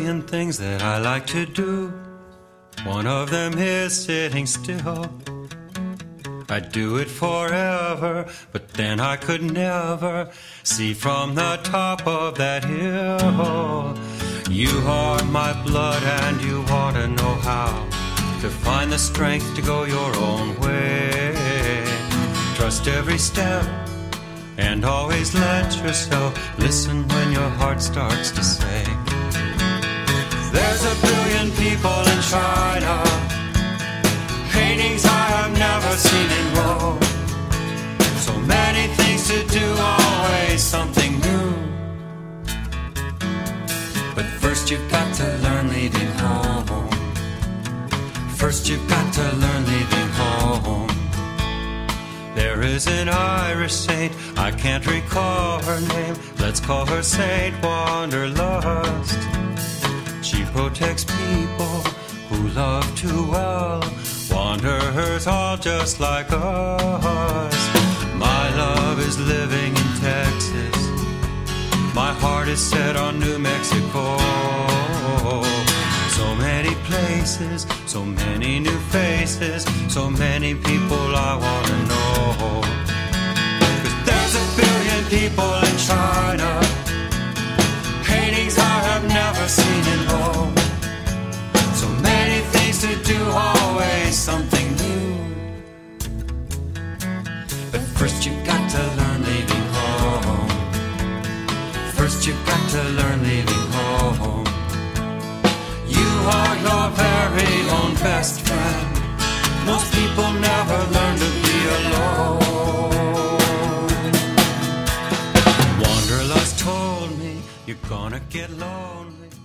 billion things that I like to do. One of them is sitting still. I'd do it forever, but then I could never see from the top of that hill. You are my blood and you want to know how to find the strength to go your own way. Trust every step and always let yourself listen when your heart starts to say, there's a billion people in China, paintings I have never seen in Rome. So many things to do, always something new. But first you've got to learn leaving home. First you've got to learn leaving home. There is an Irish saint, I can't recall her name. Let's call her Saint Wanderlust. She protects people who love too well, wanderers all just like us. My love is living in Texas. My heart is set on New Mexico. So many places, so many new faces, so many people I want to know. 'Cause there's a billion people in China, paintings I have never seen in Rome. So many things to do, always something new. But first you've got to learn leaving home. First you've got to learn leaving home. You are your very own best friend. Most people never learn to be alone. Wanderlust told me you're gonna get lonely.